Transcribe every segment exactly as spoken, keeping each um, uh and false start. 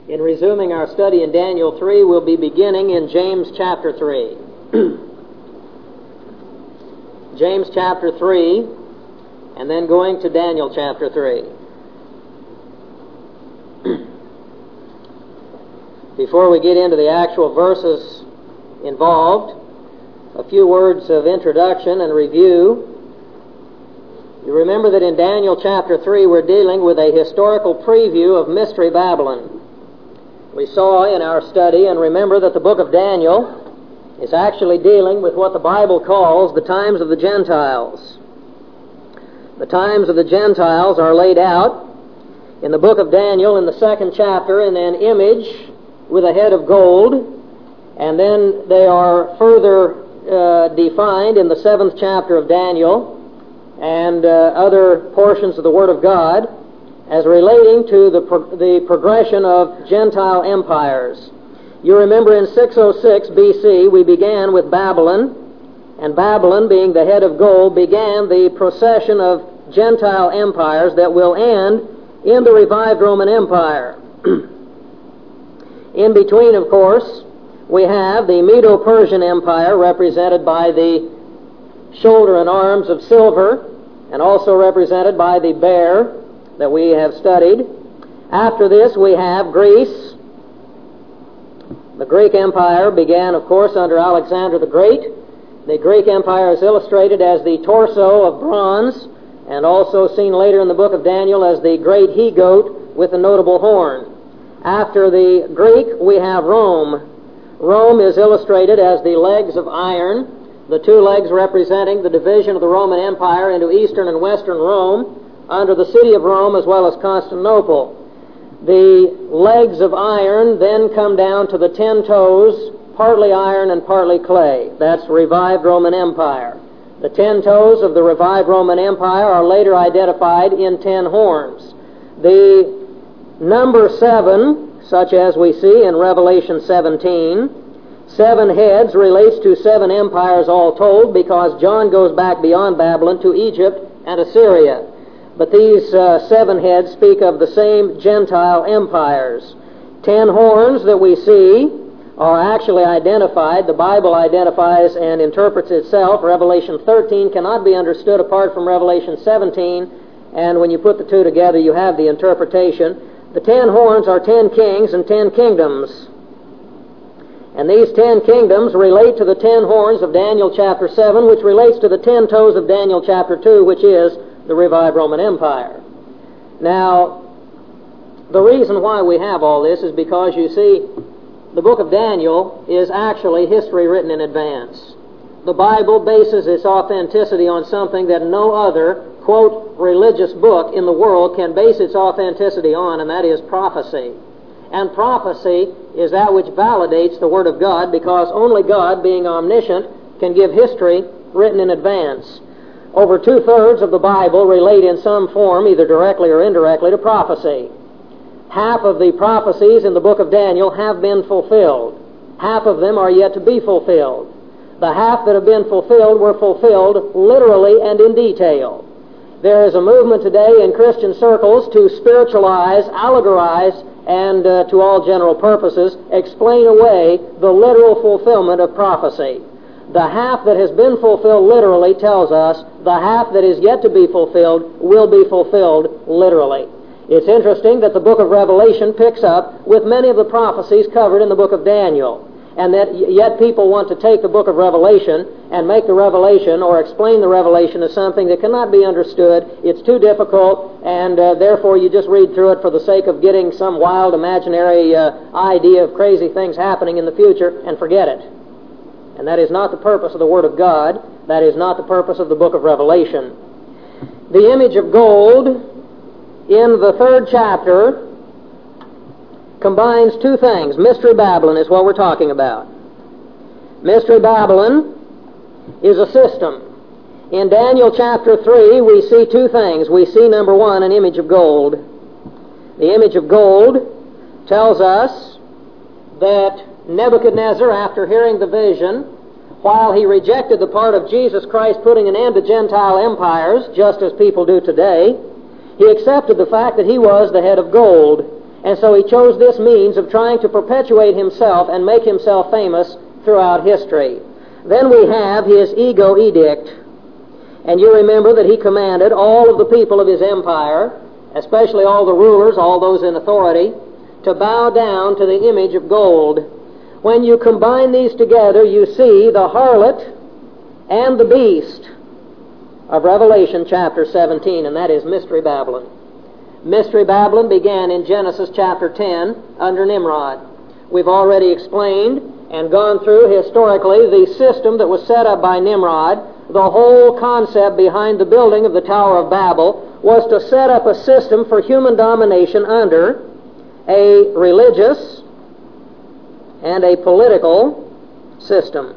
In resuming our study in Daniel three, we'll be beginning in James chapter three. James chapter three, and then going to Daniel chapter three. Before we get into the actual verses involved, a few words of introduction and review. You remember that in Daniel chapter three we're dealing with a historical preview of Mystery Babylon. We saw in our study, and remember that the book of Daniel is actually dealing with what the Bible calls the times of the Gentiles. The times of the Gentiles are laid out in the book of Daniel in the second chapter in an image with a head of gold, and then they are further uh, defined in the seventh chapter of Daniel and uh, other portions of the Word of God as relating to the, pro- the progression of Gentile empires. You remember in six oh six B C we began with Babylon, and Babylon, being the head of gold, began the procession of Gentile empires that will end in the revived Roman Empire. In between, of course, we have the Medo-Persian Empire, represented by the shoulder and arms of silver, and also represented by the bear that we have studied. After this, we have Greece. The Greek Empire began, of course, under Alexander the Great. The Greek Empire is illustrated as the torso of bronze, and also seen later in the book of Daniel as the great he-goat with a notable horn. After the Greek, we have Rome. Rome is illustrated as the legs of iron, the two legs representing the division of the Roman Empire into Eastern and Western Rome, under the city of Rome as well as Constantinople. The legs of iron then come down to the ten toes, partly iron and partly clay. That's revived Roman Empire. The ten toes of the revived Roman Empire are later identified in ten horns. The number seven, such as we see in Revelation seventeen, seven heads relates to seven empires all told, because John goes back beyond Babylon to Egypt and Assyria. But these uh, seven heads speak of the same Gentile empires. Ten horns that we see are actually identified. The Bible identifies and interprets itself. Revelation thirteen cannot be understood apart from Revelation seventeen, and when you put the two together, you have the interpretation. The ten horns are ten kings and ten kingdoms. And these ten kingdoms relate to the ten horns of Daniel chapter seven, which relates to the ten toes of Daniel chapter two, which is the revived Roman Empire. Now, the reason why we have all this is because, you see, the book of Daniel is actually history written in advance. The Bible bases its authenticity on something that no other, quote, religious book in the world can base its authenticity on, and that is prophecy. And prophecy is that which validates the Word of God, because only God, being omniscient, can give history written in advance. Over two-thirds of the Bible relate in some form, either directly or indirectly, to prophecy. Half of the prophecies in the book of Daniel have been fulfilled. Half of them are yet to be fulfilled. The half that have been fulfilled were fulfilled literally and in detail. There is a movement today in Christian circles to spiritualize, allegorize, and uh, to all general purposes, explain away the literal fulfillment of prophecy. The half that has been fulfilled literally tells us the half that is yet to be fulfilled will be fulfilled literally. It's interesting that the book of Revelation picks up with many of the prophecies covered in the book of Daniel, and that yet people want to take the book of Revelation and make the revelation or explain the revelation as something that cannot be understood. It's too difficult, and uh, therefore you just read through it for the sake of getting some wild imaginary uh, idea of crazy things happening in the future and forget it. And that is not the purpose of the Word of God. That is not the purpose of the book of Revelation. The image of gold in the third chapter combines two things. Mystery Babylon is what we're talking about. Mystery Babylon is a system. In Daniel chapter three, we see two things. We see, number one, an image of gold. The image of gold tells us that Nebuchadnezzar, after hearing the vision, while he rejected the part of Jesus Christ putting an end to Gentile empires, just as people do today, he accepted the fact that he was the head of gold. And so he chose this means of trying to perpetuate himself and make himself famous throughout history. Then we have his ego edict. And you remember that he commanded all of the people of his empire, especially all the rulers, all those in authority, to bow down to the image of gold. When you combine these together, you see the harlot and the beast of Revelation chapter seventeen, and that is Mystery Babylon. Mystery Babylon began in Genesis chapter ten under Nimrod. We've already explained and gone through historically the system that was set up by Nimrod. The whole concept behind the building of the Tower of Babel was to set up a system for human domination under a religious and a political system.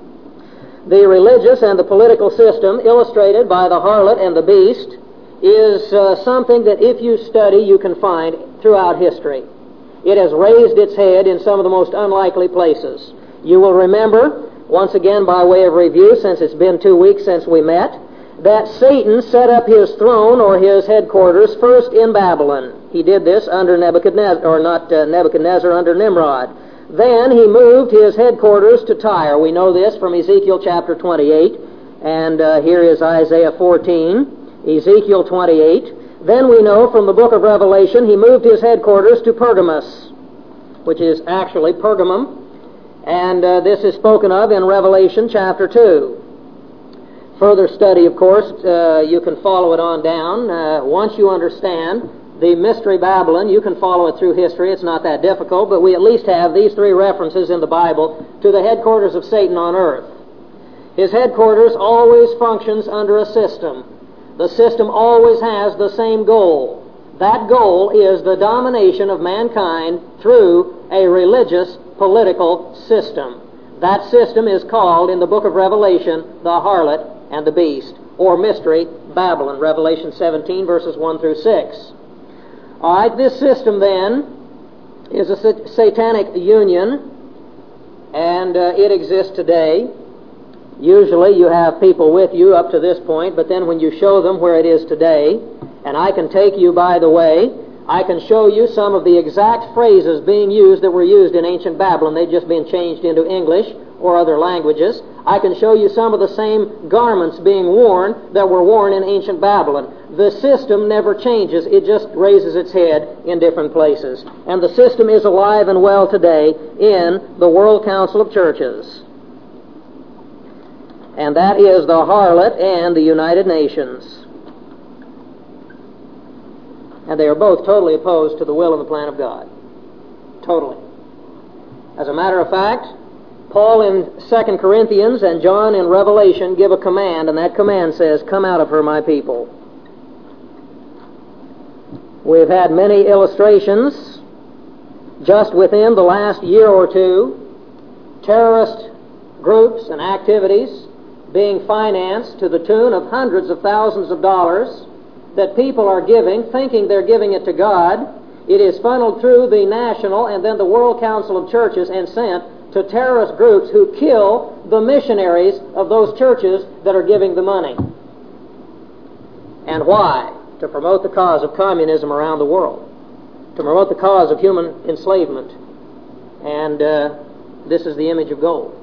The religious and the political system, illustrated by the harlot and the beast, is uh, something that if you study you can find throughout history. It has raised its head in some of the most unlikely places. You will remember, once again by way of review, since it's been two weeks since we met, that Satan set up his throne or his headquarters first in Babylon. He did this under Nebuchadnezzar, or not uh, Nebuchadnezzar, under Nimrod. Then he moved his headquarters to Tyre. We know this from Ezekiel chapter twenty-eight, and uh, here is Isaiah fourteen, Ezekiel twenty-eight. Then we know from the book of Revelation he moved his headquarters to Pergamus, which is actually Pergamum, and uh, this is spoken of in Revelation chapter two. Further study, of course, uh, you can follow it on down. Uh, once you understand the Mystery Babylon, you can follow it through history. It's not that difficult, but we at least have these three references in the Bible to the headquarters of Satan on earth. His headquarters always functions under a system. The system always has the same goal. That goal is the domination of mankind through a religious political system. That system is called in the book of Revelation the harlot and the beast, or Mystery Babylon, Revelation seventeen, verses one through six. All right, this system then is a sat- satanic union, and uh, it exists today. Usually you have people with you up to this point, but then when you show them where it is today, and I can take you, by the way, I can show you some of the exact phrases being used that were used in ancient Babylon. They've just been changed into English or other languages. I can show you some of the same garments being worn that were worn in ancient Babylon. The system never changes. It just raises its head in different places. And the system is alive and well today in the World Council of Churches. And that is the harlot and the United Nations. And they are both totally opposed to the will and the plan of God. Totally. As a matter of fact, Paul in Second Corinthians and John in Revelation give a command, and that command says, "Come out of her, my people." We've had many illustrations just within the last year or two, terrorist groups and activities being financed to the tune of hundreds of thousands of dollars that people are giving, thinking they're giving it to God. It is funneled through the national and then the World Council of Churches and sent to terrorist groups who kill the missionaries of those churches that are giving the money. And why? To promote the cause of communism around the world, to promote the cause of human enslavement. And uh, this is the image of gold.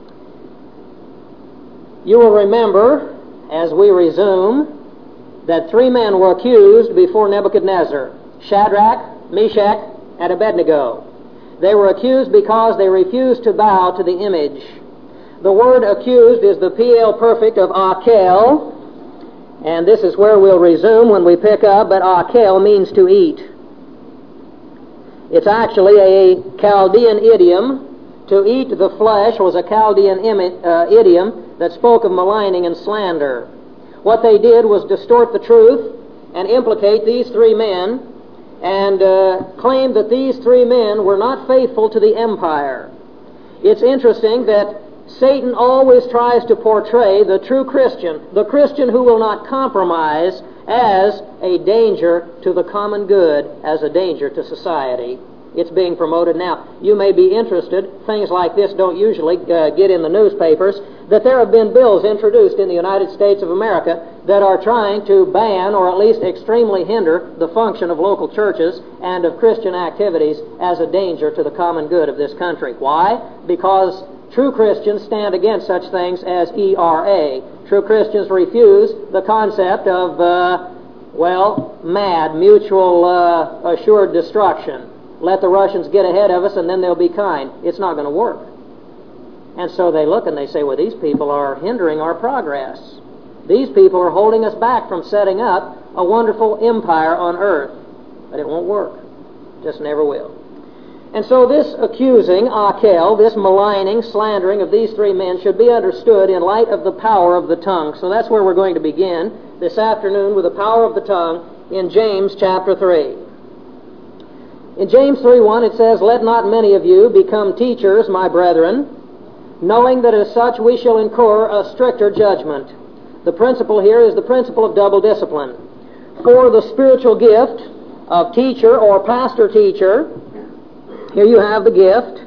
You will remember, as we resume, that three men were accused before Nebuchadnezzar: Shadrach, Meshach, and Abednego. They were accused because they refused to bow to the image. The word accused is the P L perfect of akel, and this is where we'll resume when we pick up, but akel means to eat. It's actually a Chaldean idiom. To eat the flesh was a Chaldean imi- uh, idiom that spoke of maligning and slander. What they did was distort the truth and implicate these three men and uh, claim that these three men were not faithful to the empire. It's interesting that Satan always tries to portray the true Christian, the Christian who will not compromise, as a danger to the common good, as a danger to society. It's being promoted now. You may be interested, things like this don't usually uh, get in the newspapers, that there have been bills introduced in the United States of America that are trying to ban or at least extremely hinder the function of local churches and of Christian activities as a danger to the common good of this country. Why? Because true Christians stand against such things as E R A. True Christians refuse the concept of, uh, well, MAD, mutual uh, assured destruction. Let the Russians get ahead of us and then they'll be kind. It's not going to work. And so they look and they say, well, these people are hindering our progress. These people are holding us back from setting up a wonderful empire on earth. But it won't work. Just never will. And so this accusing, akel, this maligning, slandering of these three men should be understood in light of the power of the tongue. So that's where we're going to begin this afternoon, with the power of the tongue in James chapter three. In James three one it says, "Let not many of you become teachers, my brethren, knowing that as such we shall incur a stricter judgment." The principle here is the principle of double discipline. For the spiritual gift of teacher or pastor-teacher, here you have the gift,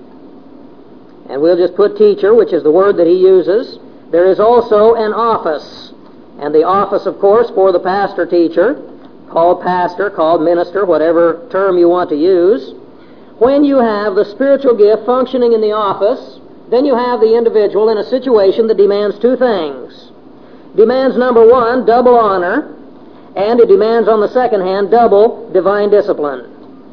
and we'll just put teacher, which is the word that he uses. There is also an office, and the office, of course, for the pastor-teacher, called pastor, called minister, whatever term you want to use. When you have the spiritual gift functioning in the office, then you have the individual in a situation that demands two things. Demands, number one, double honor, and it demands, on the second hand, double divine discipline.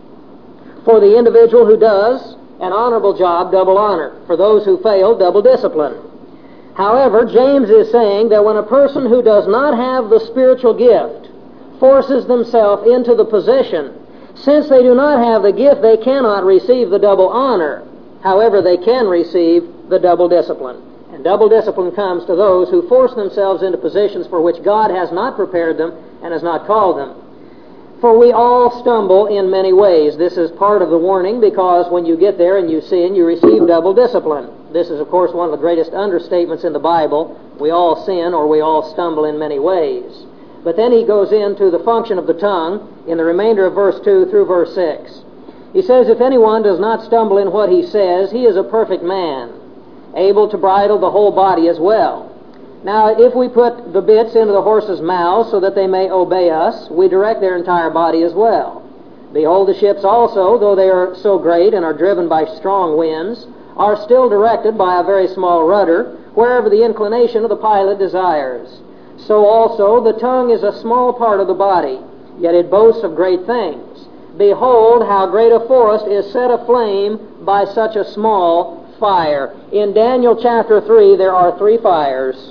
For the individual who does an honorable job, double honor. For those who fail, double discipline. However, James is saying that when a person who does not have the spiritual gift forces themselves into the position, since they do not have the gift, they cannot receive the double honor. However, they can receive the double discipline. And double discipline comes to those who force themselves into positions for which God has not prepared them and has not called them. For we all stumble in many ways. This is part of the warning, because when you get there and you sin, you receive double discipline. This is, of course, one of the greatest understatements in the Bible. We all sin, or we all stumble in many ways. But then he goes into the function of the tongue in the remainder of verse two through verse six. He says, "If anyone does not stumble in what he says, he is a perfect man, able to bridle the whole body as well." Now, if we put the bits into the horses' mouths so that they may obey us, we direct their entire body as well. "Behold, the ships also, though they are so great and are driven by strong winds, are still directed by a very small rudder, wherever the inclination of the pilot desires. So also the tongue is a small part of the body, yet it boasts of great things. Behold, how great a forest is set aflame by such a small fire." In Daniel chapter three, there are three fires.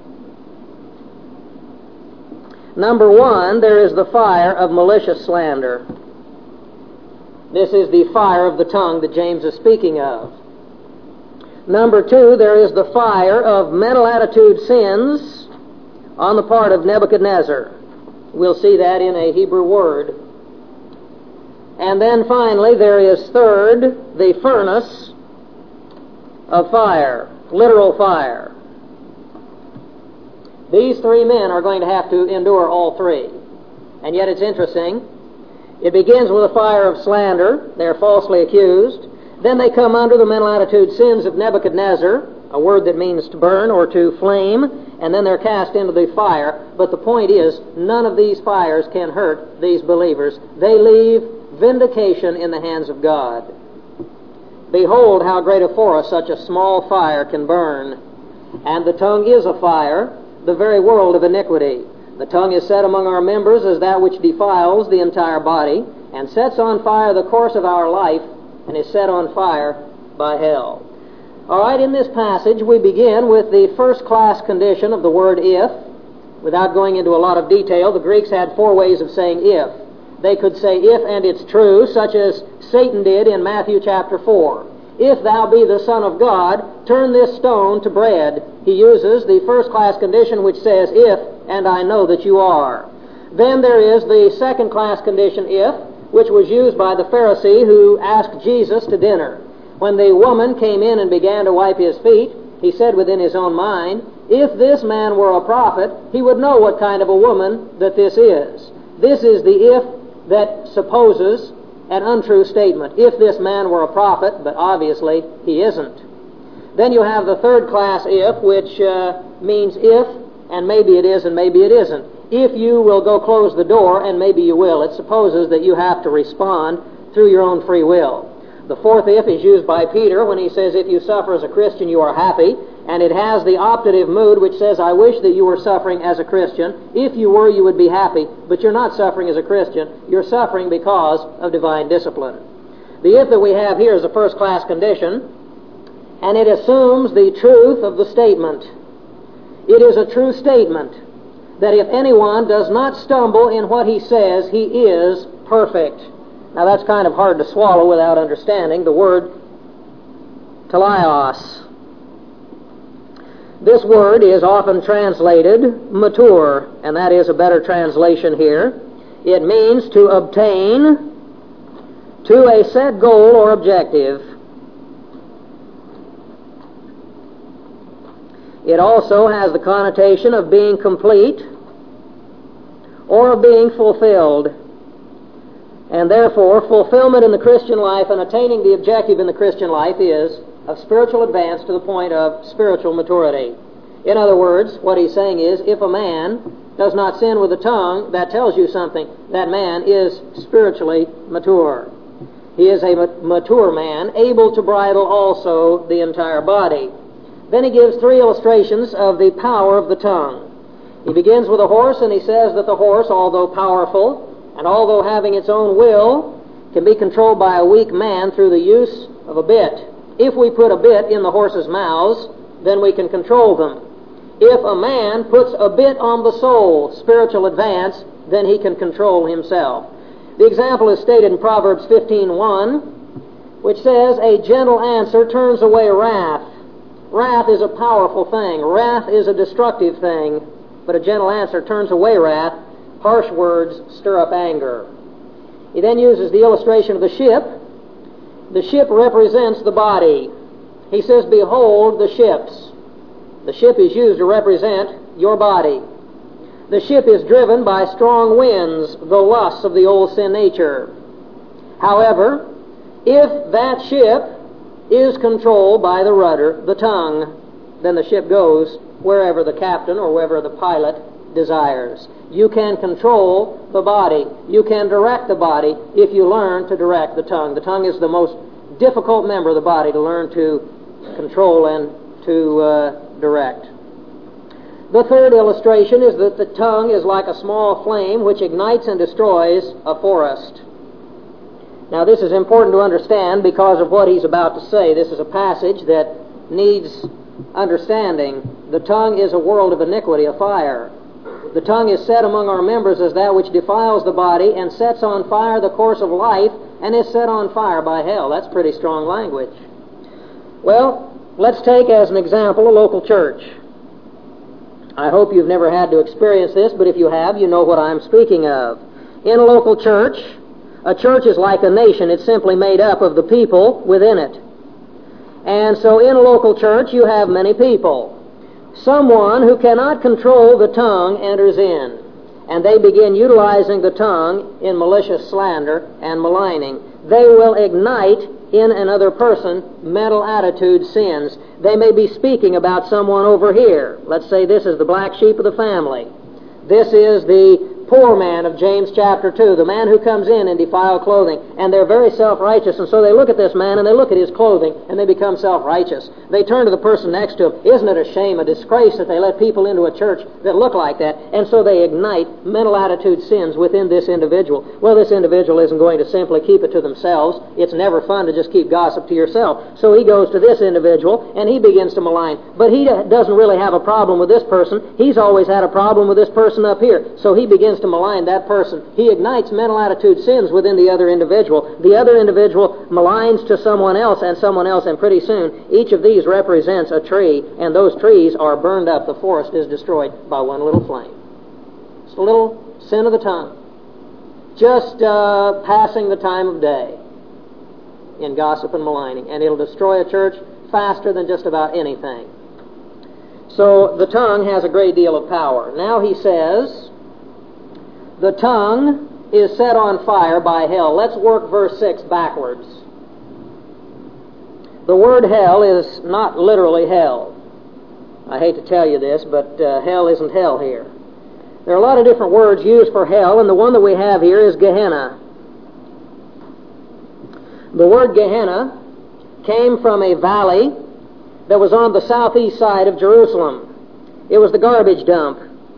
Number one, there is the fire of malicious slander. This is the fire of the tongue that James is speaking of. Number two, there is the fire of mental attitude sins on the part of Nebuchadnezzar. We'll see that in a Hebrew word. And then finally, there is third, the furnace of fire, literal fire. These three men are going to have to endure all three. And yet it's interesting. It begins with a fire of slander. They're falsely accused. Then they come under the mental attitude sins of Nebuchadnezzar, a word that means to burn or to flame, and then they're cast into the fire. But the point is, none of these fires can hurt these believers. They leave vindication in the hands of God. "Behold, how great a forest such a small fire can burn. And the tongue is a fire, the very world of iniquity. The tongue is set among our members as that which defiles the entire body, and sets on fire the course of our life, and is set on fire by hell." All right, in this passage we begin with the first-class condition of the word if. Without going into a lot of detail, the Greeks had four ways of saying if. They could say if and it's true, such as Satan did in Matthew chapter four. "If thou be the Son of God, turn this stone to bread." He uses the first-class condition which says if, and I know that you are. Then there is the second-class condition if, which was used by the Pharisee who asked Jesus to dinner. When the woman came in and began to wipe his feet, he said within his own mind, "If this man were a prophet, he would know what kind of a woman that this is." This is the if that supposes an untrue statement. If this man were a prophet, but obviously he isn't. Then you have the third class if, which uh, means if, and maybe it is and maybe it isn't. If you will go close the door, and maybe you will, it supposes that you have to respond through your own free will. The fourth if is used by Peter when he says, if you suffer as a Christian, you are happy. And it has the optative mood which says, I wish that you were suffering as a Christian. If you were, you would be happy. But you're not suffering as a Christian. You're suffering because of divine discipline. The if that we have here is a first-class condition, and it assumes the truth of the statement. It is a true statement that if anyone does not stumble in what he says, he is perfect. Now that's kind of hard to swallow without understanding the word teleos. This word is often translated mature, and that is a better translation here. It means to obtain to a set goal or objective. It also has the connotation of being complete or of being fulfilled. And therefore, fulfillment in the Christian life and attaining the objective in the Christian life is of spiritual advance to the point of spiritual maturity. In other words, what he's saying is, if a man does not sin with the tongue, that tells you something. That man is spiritually mature. He is a mature man, able to bridle also the entire body. Then he gives three illustrations of the power of the tongue. He begins with a horse, and he says that the horse, although powerful, and although having its own will, can be controlled by a weak man through the use of a bit. If we put a bit in the horse's mouths, then we can control them. If a man puts a bit on the soul, spiritual advance, then he can control himself. The example is stated in Proverbs fifteen one, which says, a gentle answer turns away wrath. Wrath is a powerful thing. Wrath is a destructive thing, but a gentle answer turns away wrath. Harsh words stir up anger. He then uses the illustration of the ship. The ship represents the body. He says, behold the ships. The ship is used to represent your body. The ship is driven by strong winds, the lusts of the old sin nature. However, if that ship is controlled by the rudder, the tongue, then the ship goes wherever the captain or wherever the pilot desires. You can control the body. You can direct the body if you learn to direct the tongue. The tongue is the most difficult member of the body to learn to control and to uh, direct. The third illustration is that the tongue is like a small flame which ignites and destroys a forest. Now this is important to understand because of what he's about to say. This is a passage that needs understanding. The tongue is a world of iniquity, a fire. The tongue is set among our members as that which defiles the body and sets on fire the course of life and is set on fire by hell. That's pretty strong language. Well, let's take as an example a local church. I hope you've never had to experience this, but if you have, you know what I'm speaking of. In a local church, a church is like a nation. It's simply made up of the people within it. And so in a local church, you have many people. Someone who cannot control the tongue enters in, and they begin utilizing the tongue in malicious slander and maligning. They will ignite in another person mental attitude sins. They may be speaking about someone over here. Let's say this is the black sheep of the family. This is the poor man of James chapter two, the man who comes in in defiled clothing, and they're very self-righteous, and so they look at this man and they look at his clothing and they become self-righteous. They turn to the person next to him. Isn't it a shame, a disgrace that they let people into a church that look like that? And so they ignite mental attitude sins within this individual. Well, this individual isn't going to simply keep it to themselves. It's never fun to just keep gossip to yourself. So he goes to this individual and he begins to malign. But he doesn't really have a problem with this person. He's always had a problem with this person up here. So he begins to malign that person. He ignites mental attitude sins within the other individual. The other individual maligns to someone else and someone else, and pretty soon each of these represents a tree, and those trees are burned up. The forest is destroyed by one little flame. It's a little sin of the tongue. Just uh, passing the time of day in gossip and maligning, and it'll destroy a church faster than just about anything. So the tongue has a great deal of power. Now he says, the tongue is set on fire by hell. Let's work verse six backwards. The word hell is not literally hell. I hate to tell you this, but uh, hell isn't hell here. There are a lot of different words used for hell, and the one that we have here is Gehenna. The word Gehenna came from a valley that was on the southeast side of Jerusalem. It was the garbage dump.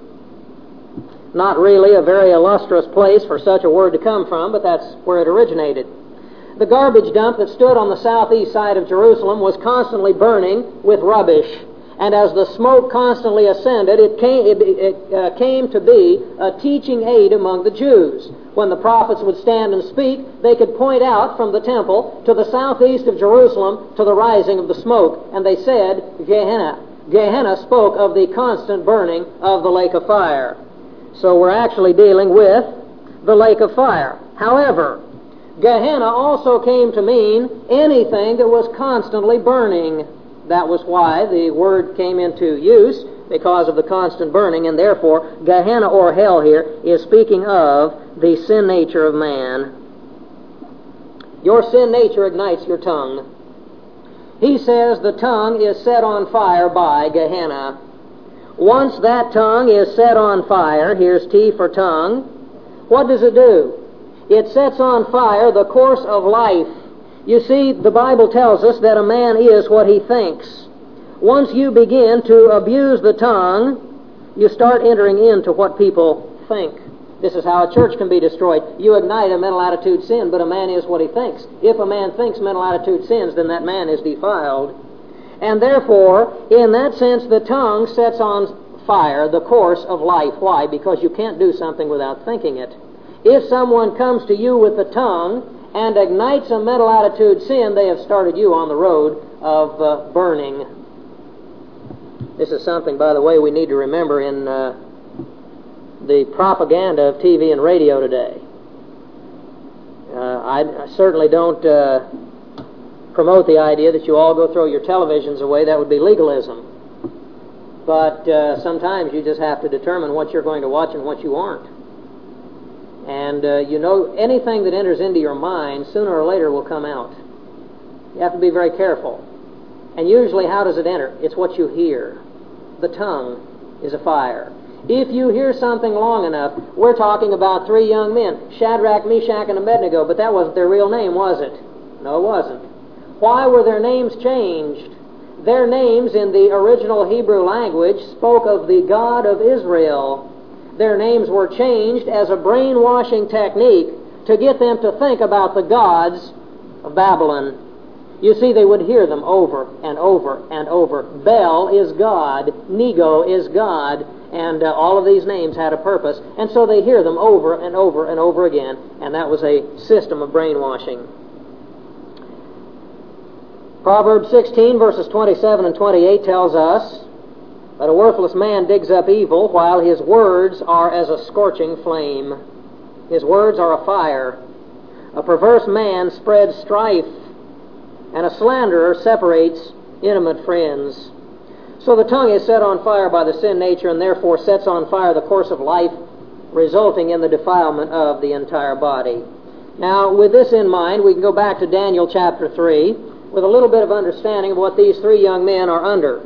Not really a very illustrious place for such a word to come from, but that's where it originated. The garbage dump that stood on the southeast side of Jerusalem was constantly burning with rubbish. And as the smoke constantly ascended, it came, it, it uh, came to be a teaching aid among the Jews. When the prophets would stand and speak, they could point out from the temple to the southeast of Jerusalem to the rising of the smoke. And they said, Gehenna. Gehenna spoke of the constant burning of the lake of fire. So we're actually dealing with the lake of fire. However, Gehenna also came to mean anything that was constantly burning. That was why the word came into use, because of the constant burning, and therefore Gehenna or hell here is speaking of the sin nature of man. Your sin nature ignites your tongue. He says the tongue is set on fire by Gehenna. Once that tongue is set on fire, here's T for tongue, what does it do? It sets on fire the course of life. You see, the Bible tells us that a man is what he thinks. Once you begin to abuse the tongue, you start entering into what people think. This is how a church can be destroyed. You ignite a mental attitude sin, but a man is what he thinks. If a man thinks mental attitude sins, then that man is defiled. And therefore, in that sense, the tongue sets on fire the course of life. Why? Because you can't do something without thinking it. If someone comes to you with the tongue and ignites a mental attitude sin, they have started you on the road of uh, burning. This is something, by the way, we need to remember in uh, the propaganda of T V and radio today. Uh, I, I certainly don't uh, promote the idea that you all go throw your televisions away. That would be legalism. But uh, sometimes you just have to determine what you're going to watch and what you aren't. And uh, you know, anything that enters into your mind, sooner or later will come out. You have to be very careful. And usually, how does it enter? It's what you hear. The tongue is a fire. If you hear something long enough, we're talking about three young men, Shadrach, Meshach, and Abednego, but that wasn't their real name, was it? No, it wasn't. Why were their names changed? Their names in the original Hebrew language spoke of the God of Israel. Their names were changed as a brainwashing technique to get them to think about the gods of Babylon. You see, they would hear them over and over and over. Bel is God, Nego is God, and uh, all of these names had a purpose. And so they hear them over and over and over again, and that was a system of brainwashing. Proverbs sixteen, verses twenty-seven and twenty-eight tells us that a worthless man digs up evil while his words are as a scorching flame. His words are a fire. A perverse man spreads strife, and a slanderer separates intimate friends. So the tongue is set on fire by the sin nature, and therefore sets on fire the course of life, resulting in the defilement of the entire body. Now, with this in mind, we can go back to Daniel chapter three with a little bit of understanding of what these three young men are under.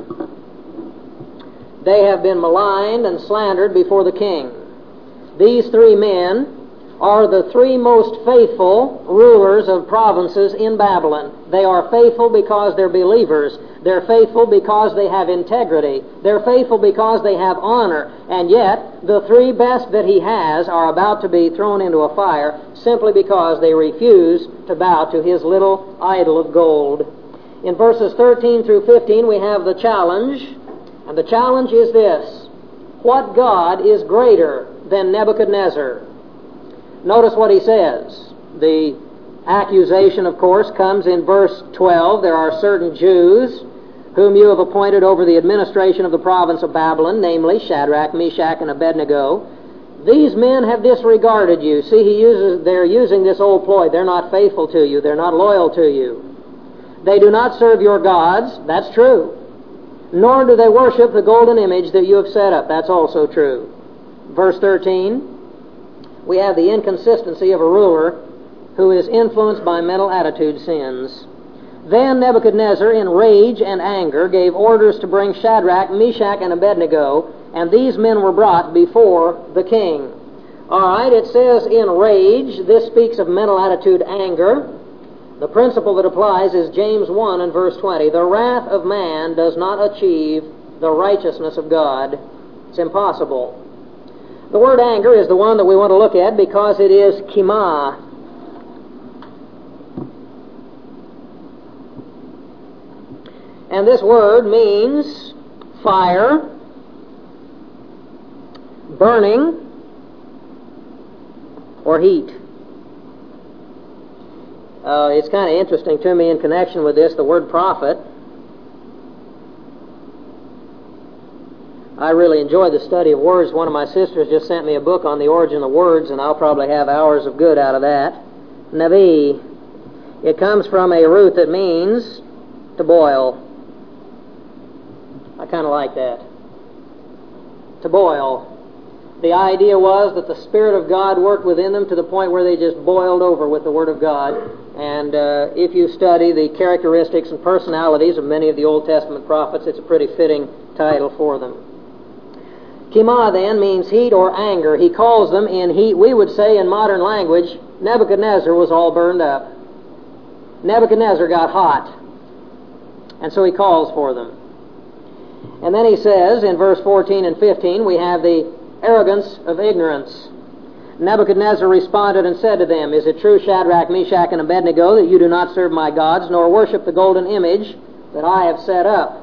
They have been maligned and slandered before the king. These three men are the three most faithful rulers of provinces in Babylon. They are faithful because they're believers. They're faithful because they have integrity. They're faithful because they have honor. And yet, the three best that he has are about to be thrown into a fire simply because they refuse to bow to his little idol of gold. In verses thirteen through fifteen, we have the challenge. And the challenge is this: what God is greater than Nebuchadnezzar? Notice what he says. The accusation, of course, comes in verse twelve. There are certain Jews whom you have appointed over the administration of the province of Babylon, namely Shadrach, Meshach, and Abednego. These men have disregarded you. See, he uses, they're using this old ploy. They're not faithful to you. They're not loyal to you. They do not serve your gods. That's true. Nor do they worship the golden image that you have set up. That's also true. Verse thirteen. we have the inconsistency of a ruler who is influenced by mental attitude sins. Then Nebuchadnezzar, in rage and anger, gave orders to bring Shadrach, Meshach, and Abednego, and these men were brought before the king. All right, it says in rage. This speaks of mental attitude anger. The principle that applies is James one and verse twenty. The wrath of man does not achieve the righteousness of God. It's impossible. The word anger is the one that we want to look at because it is kima. And this word means fire, burning, or heat. Uh, it's kind of interesting to me in connection with this, the word prophet. I really enjoy the study of words. One of my sisters just sent me a book on the origin of words, and I'll probably have hours of good out of that. Nabi. It comes from a root that means to boil. I kind of like that. To boil. The idea was that the Spirit of God worked within them to the point where they just boiled over with the Word of God. And uh, if you study the characteristics and personalities of many of the Old Testament prophets, it's a pretty fitting title for them. Kima then means heat or anger. He calls them in heat. We would say in modern language, Nebuchadnezzar was all burned up. Nebuchadnezzar got hot. And so he calls for them. And then he says in verse fourteen and fifteen, we have the arrogance of ignorance. Nebuchadnezzar responded and said to them, Is it true, Shadrach, Meshach, and Abednego, that you do not serve my gods, nor worship the golden image that I have set up?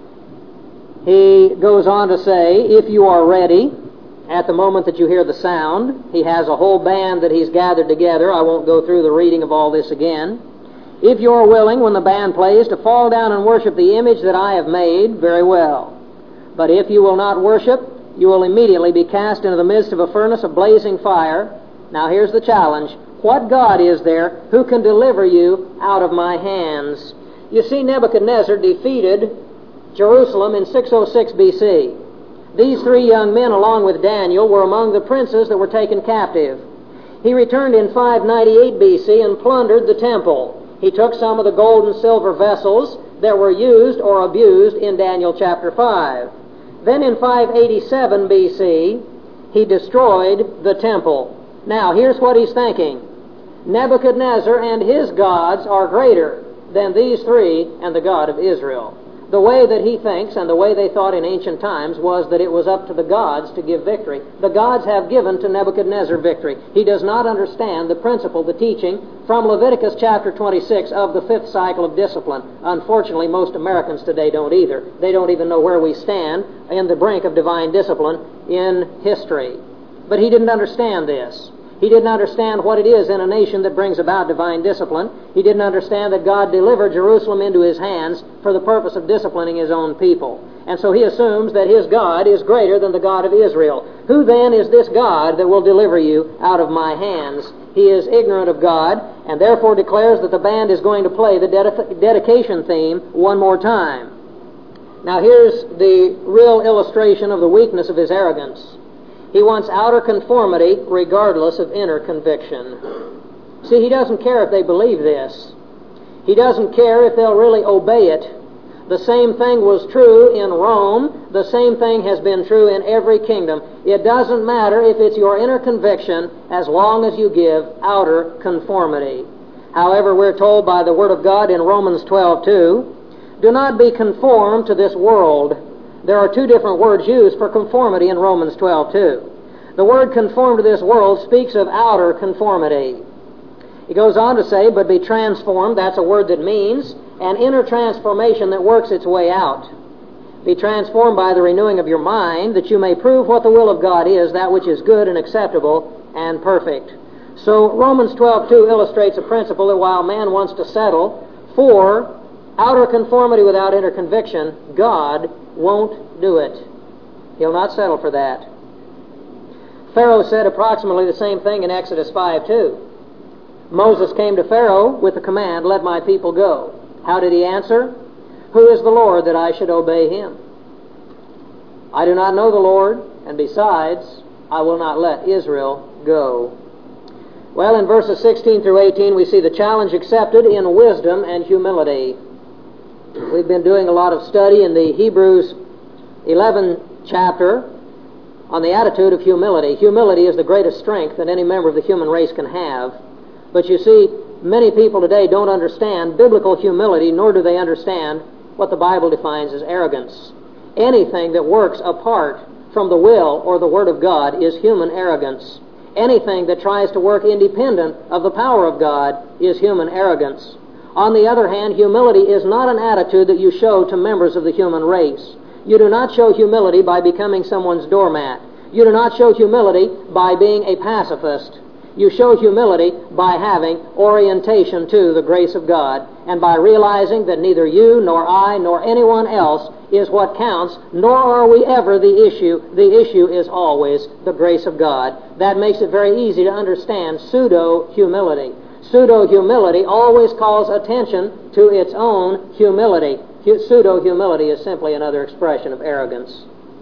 He goes on to say, if you are ready, at the moment that you hear the sound, he has a whole band that he's gathered together. I won't go through the reading of all this again. If you are willing, when the band plays, to fall down and worship the image that I have made, very well. But if you will not worship, you will immediately be cast into the midst of a furnace of blazing fire. Now here's the challenge. What God is there who can deliver you out of my hands? You see, Nebuchadnezzar defeated Jerusalem in six oh six B C. These three young men, along with Daniel, were among the princes that were taken captive. He returned in five ninety-eight B C and plundered the temple. He took some of the gold and silver vessels that were used or abused in Daniel chapter five. Then in five eighty-seven B C, he destroyed the temple. Now, here's what he's thinking. Nebuchadnezzar and his gods are greater than these three and the God of Israel. The way that he thinks and the way they thought in ancient times was that it was up to the gods to give victory. The gods have given to Nebuchadnezzar victory. He does not understand the principle, the teaching from Leviticus chapter twenty-six of the fifth cycle of discipline. Unfortunately, most Americans today don't either. They don't even know where we stand in the brink of divine discipline in history. But he didn't understand this. He didn't understand what it is in a nation that brings about divine discipline. He didn't understand that God delivered Jerusalem into his hands for the purpose of disciplining his own people. And so he assumes that his God is greater than the God of Israel. Who then is this God that will deliver you out of my hands? He is ignorant of God and therefore declares that the band is going to play the ded- dedication theme one more time. Now here's the real illustration of the weakness of his arrogance. He wants outer conformity regardless of inner conviction. See, he doesn't care if they believe this. He doesn't care if they'll really obey it. The same thing was true in Rome. The same thing has been true in every kingdom. It doesn't matter if it's your inner conviction as long as you give outer conformity. However, we're told by the Word of God in Romans twelve two, do not be conformed to this world. There are two different words used for conformity in Romans twelve two. The word conform to this world speaks of outer conformity. He goes on to say, but be transformed, that's a word that means an inner transformation that works its way out. Be transformed by the renewing of your mind, that you may prove what the will of God is, that which is good and acceptable and perfect. So Romans twelve two illustrates a principle that while man wants to settle for outer conformity without inner conviction, God won't do it. He'll not settle for that. Pharaoh said approximately the same thing in Exodus five two. Moses came to Pharaoh with the command, let my people go. How did he answer? Who is the Lord that I should obey him? I do not know the Lord, and besides, I will not let Israel go? Well, in verses sixteen through eighteen, we see the challenge accepted in wisdom and humility. We've been doing a lot of study in the Hebrews eleventh chapter on the attitude of humility. Humility is the greatest strength that any member of the human race can have. But you see, many people today don't understand biblical humility, nor do they understand what the Bible defines as arrogance. Anything that works apart from the will or the Word of God is human arrogance. Anything that tries to work independent of the power of God is human arrogance. On the other hand, humility is not an attitude that you show to members of the human race. You do not show humility by becoming someone's doormat. You do not show humility by being a pacifist. You show humility by having orientation to the grace of God and by realizing that neither you nor I nor anyone else is what counts, nor are we ever the issue. The issue is always the grace of God. That makes it very easy to understand pseudo-humility. Pseudo-humility always calls attention to its own humility. Pseudo-humility is simply another expression of arrogance.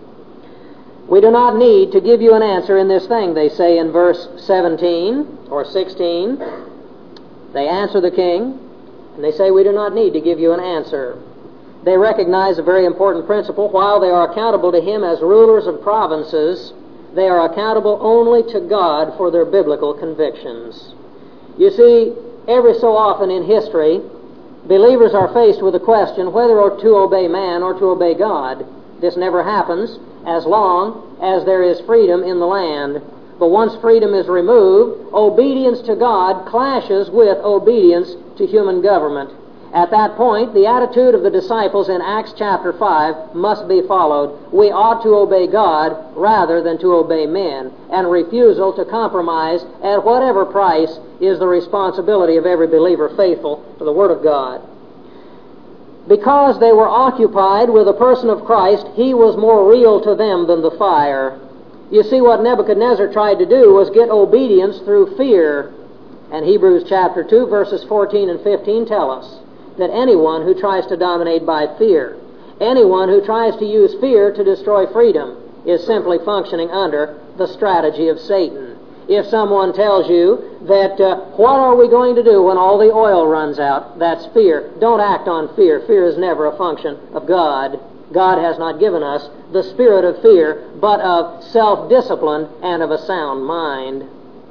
We do not need to give you an answer in this thing, they say in verse seventeen or sixteen. They answer the king, and they say, we do not need to give you an answer. They recognize a very important principle. While they are accountable to him as rulers of provinces, they are accountable only to God for their biblical convictions. You see, every so often in history, believers are faced with the question whether to obey man or to obey God. This never happens as long as there is freedom in the land. But once freedom is removed, obedience to God clashes with obedience to human government. At that point, the attitude of the disciples in Acts chapter five must be followed. We ought to obey God rather than to obey men, and refusal to compromise at whatever price is the responsibility of every believer faithful to the Word of God. Because they were occupied with the person of Christ, he was more real to them than the fire. You see, what Nebuchadnezzar tried to do was get obedience through fear. And Hebrews chapter two, verses fourteen and fifteen tell us that anyone who tries to dominate by fear, anyone who tries to use fear to destroy freedom, is simply functioning under the strategy of Satan. If someone tells you that, uh, what are we going to do when all the oil runs out? That's fear. Don't act on fear. Fear is never a function of God. God has not given us the spirit of fear, but of self-discipline and of a sound mind.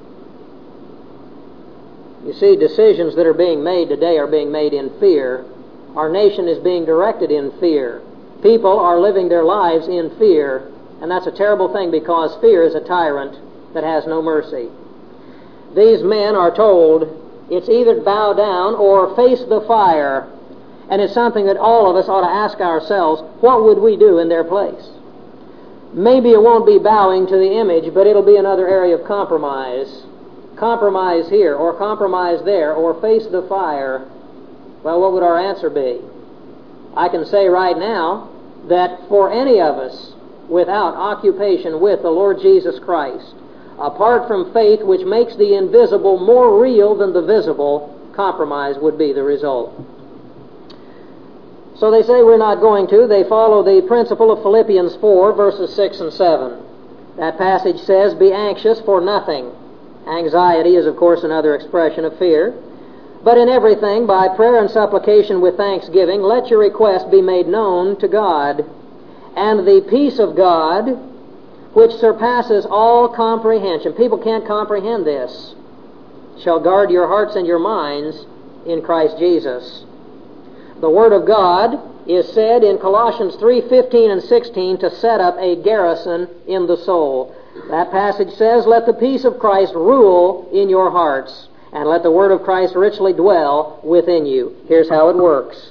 You see, decisions that are being made today are being made in fear. Our nation is being directed in fear. People are living their lives in fear, and that's a terrible thing because fear is a tyrant that has no mercy. These men are told it's either bow down or face the fire, and it's something that all of us ought to ask ourselves, what would we do in their place? Maybe it won't be bowing to the image, but it'll be another area of compromise. Compromise here, or compromise there, or face the fire. Well, what would our answer be? I can say right now that for any of us without occupation with the Lord Jesus Christ, apart from faith which makes the invisible more real than the visible, compromise would be the result. So they say we're not going to. They follow the principle of Philippians four, verses six and seven. That passage says, be anxious for nothing. Anxiety is, of course, another expression of fear. But in everything, by prayer and supplication with thanksgiving, let your request be made known to God. And the peace of God, which surpasses all comprehension, people can't comprehend this, shall guard your hearts and your minds in Christ Jesus. The Word of God is said in Colossians three fifteen and sixteen to set up a garrison in the soul. That passage says, let the peace of Christ rule in your hearts, and let the Word of Christ richly dwell within you. Here's how it works.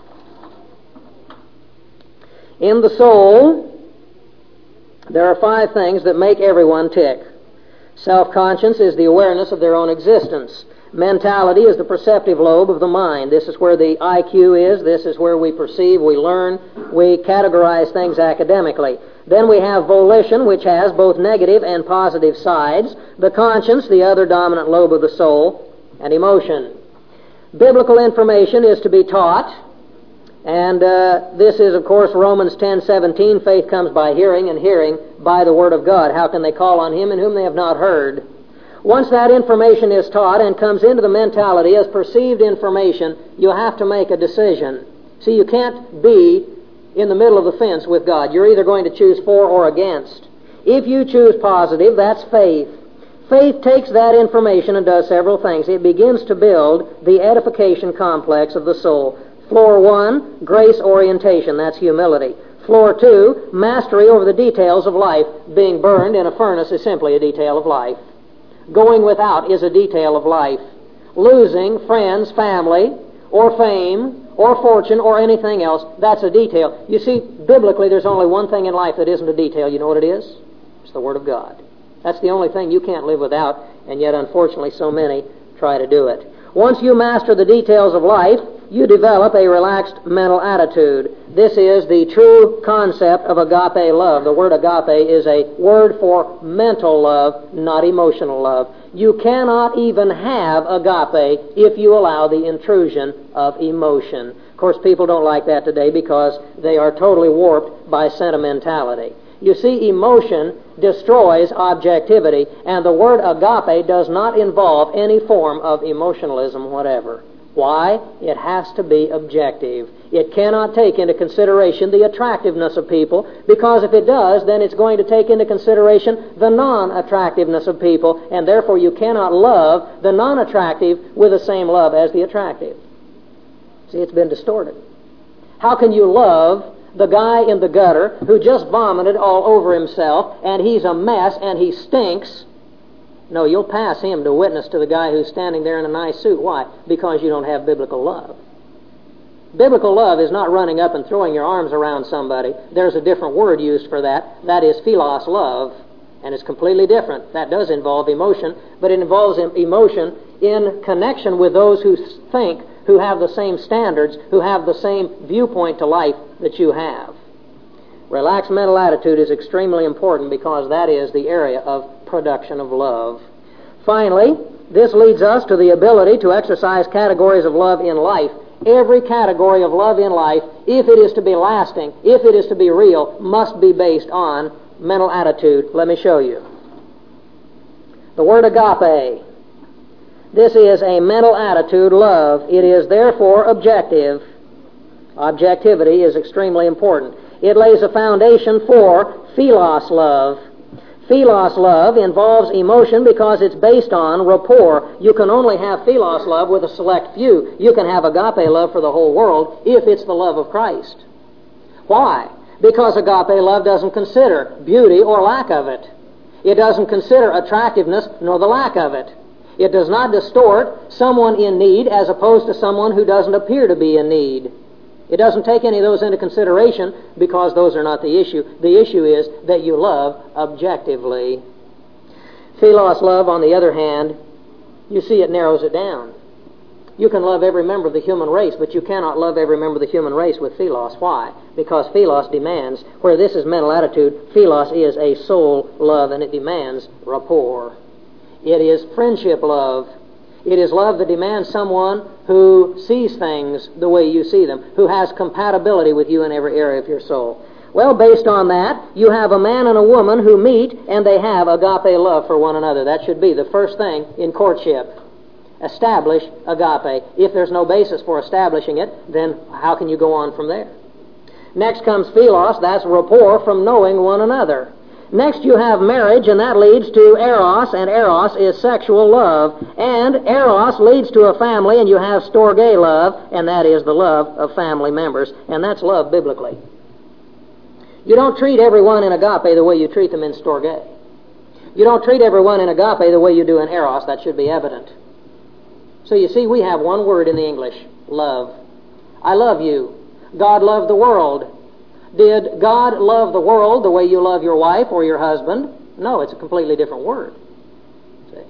In the soul, there are five things that make everyone tick. Self-conscience is the awareness of their own existence. Mentality is the perceptive lobe of the mind. This is where the I Q is. This is where we perceive, we learn, we categorize things academically. Then we have volition, which has both negative and positive sides. The conscience, the other dominant lobe of the soul, and emotion. Biblical information is to be taught, and uh, this is, of course, Romans ten seventeen. Faith comes by hearing, and hearing by the Word of God. How can they call on Him in whom they have not heard? Once that information is taught and comes into the mentality as perceived information, you have to make a decision. See, you can't be in the middle of the fence with God. You're either going to choose for or against. If you choose positive, that's faith. Faith takes that information and does several things. It begins to build the edification complex of the soul. Floor one, grace orientation. That's humility. Floor two, mastery over the details of life. Being burned in a furnace is simply a detail of life. Going without is a detail of life. Losing friends, family, or fame, or fortune, or anything else, that's a detail. You see, biblically, there's only one thing in life that isn't a detail. You know what it is? It's the Word of God. That's the only thing you can't live without, and yet, unfortunately, so many try to do it. Once you master the details of life, you develop a relaxed mental attitude. This is the true concept of agape love. The word agape is a word for mental love, not emotional love. You cannot even have agape if you allow the intrusion of emotion. Of course, people don't like that today because they are totally warped by sentimentality. You see, emotion destroys objectivity, and the word agape does not involve any form of emotionalism whatever. Why? It has to be objective. It cannot take into consideration the attractiveness of people, because if it does, then it's going to take into consideration the non-attractiveness of people, and therefore you cannot love the non-attractive with the same love as the attractive. See, it's been distorted. How can you love the guy in the gutter who just vomited all over himself, and he's a mess, and he stinks? No, you'll pass him to witness to the guy who's standing there in a nice suit. Why? Because you don't have biblical love. Biblical love is not running up and throwing your arms around somebody. There's a different word used for that. That is philos love, and it's completely different. That does involve emotion, but it involves emotion in connection with those who think, who have the same standards, who have the same viewpoint to life that you have. Relaxed mental attitude is extremely important because that is the area of production of love. Finally, this leads us to the ability to exercise categories of love in life. Every category of love in life, if it is to be lasting, if it is to be real, must be based on mental attitude. Let me show you. The word agape. This is a mental attitude, love. It is therefore objective. Objectivity is extremely important. It lays a foundation for philos love. Philos love involves emotion because it's based on rapport. You can only have philos love with a select few. You can have agape love for the whole world if it's the love of Christ. Why? Because agape love doesn't consider beauty or lack of it. It doesn't consider attractiveness nor the lack of it. It does not distort someone in need as opposed to someone who doesn't appear to be in need. It doesn't take any of those into consideration because those are not the issue. The issue is that you love objectively. Philos love, on the other hand, you see it narrows it down. You can love every member of the human race, but you cannot love every member of the human race with philos. Why? Because philos demands, where this is mental attitude, philos is a soul love, and it demands rapport. It is friendship love. It is love that demands someone who sees things the way you see them, who has compatibility with you in every area of your soul. Well, based on that, you have a man and a woman who meet and they have agape love for one another. That should be the first thing in courtship. Establish agape. If there's no basis for establishing it, then how can you go on from there? Next comes philos. That's rapport from knowing one another. Next you have marriage, and that leads to eros, and eros is sexual love. And eros leads to a family, and you have storge love, and that is the love of family members. And that's love biblically. You don't treat everyone in agape the way you treat them in storge. You don't treat everyone in agape the way you do in eros. That should be evident. So you see, we have one word in the English, love. I love you. God loved the world. Did God love the world the way you love your wife or your husband? No, it's a completely different word. See?